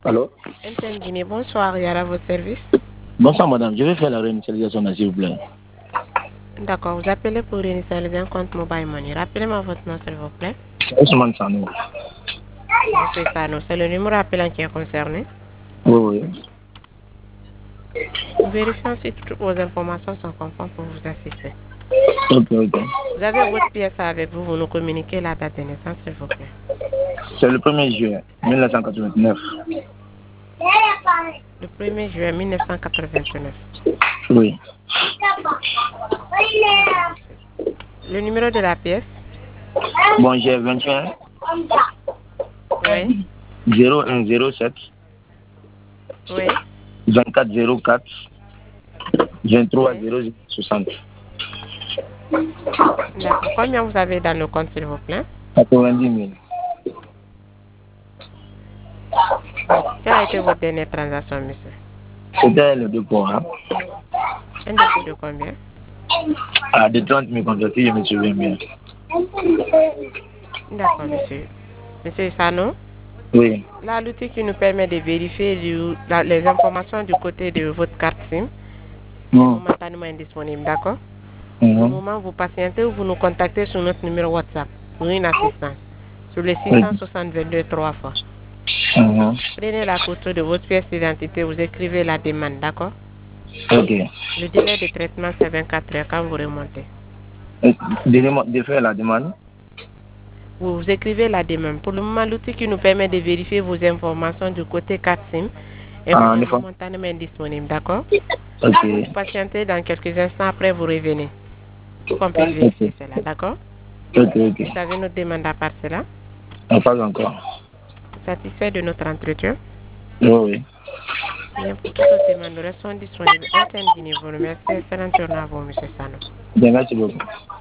Allô? MTN Guinée, bonsoir, Yara, votre service. Bonsoir madame, je vais faire la réinitialisation s'il vous plaît. D'accord, vous appelez pour réinitialiser un compte Mobile Money. Rappelez-moi votre nom, s'il vous plaît. Ousmane Sanou. Monsieur Sano, c'est le numéro appelant qui est concerné. Oui, oui. Nous vérifions si toutes vos informations sont conformes pour vous assister. Ok. Vous avez votre pièce avec vous, vous nous communiquez la date de naissance, s'il vous plaît. C'est le 1er juillet 1989. Le 1er juillet 1989. Oui. D'accord, monsieur. Le numéro de la pièce? Bon, j'ai 21 Oui, 0107 oui, 2404 23 oui. 0060. D'accord. Combien vous avez dans le compte, s'il vous plaît? 90 000. D'accord. Quelle a été votre dernière transaction, monsieur? C'était le dépôt. Hein? Un dépôt de combien? De 30 000 comme ça, si je me souviens bien. D'accord, monsieur. Monsieur Sano, Oui. là, l'outil qui nous permet de vérifier les informations du côté de votre carte SIM est Non. momentanément indisponible, d'accord? Pour le Mhm. moment, vous patientez ou vous nous contactez sur notre numéro WhatsApp pour une assistance sur le Oui. 662 3 fois. Mhm. Prenez la photo de votre pièce d'identité, vous écrivez la demande, d'accord? Ok. Le délai de traitement, c'est 24 heures quand vous remontez. De faire la demande. Vous écrivez la demande. Pour le moment, l'outil qui nous permet de vérifier vos informations du côté 4 SIM En est effet. momentanément disponible, d'accord? Ok. Vous patientez dans quelques instants, après vous revenez pour qu'on puisse vérifier Ok. cela, d'accord? Ok. Vous avez notre demande à part cela. Pas encore. Satisfait de notre entretien. Oui. Bien, pour toute autre demande, nous restons disponibles. MTN Guinée vous remercie. Excellente journée à vous, M. Sano. Bien, merci beaucoup.